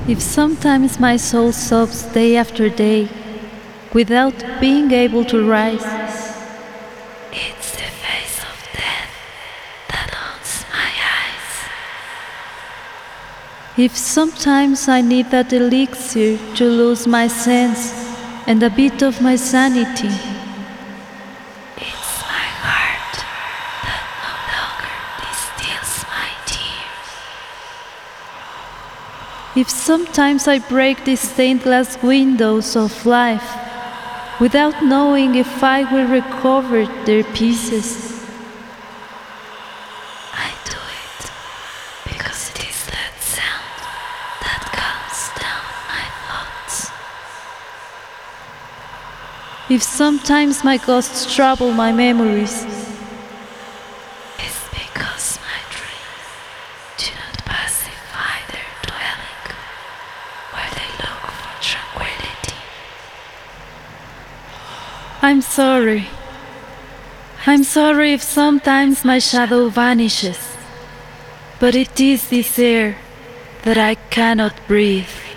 If sometimes my soul sobs day after day, without being able to rise, it's the face of death that haunts my eyes. If sometimes I need that elixir to lose my sense and a bit of my sanity, it's my heart that no longer distills my tears. If sometimes I break the stained glass windows of life without knowing if I will recover their pieces, I do it because it is that sound that calms down my thoughts. If sometimes my ghosts trouble my memories, it's because my dreams do not pacify their dwelling where they look for tranquility. I'm sorry. I'm sorry if sometimes my shadow vanishes, but it is this air that I cannot breathe.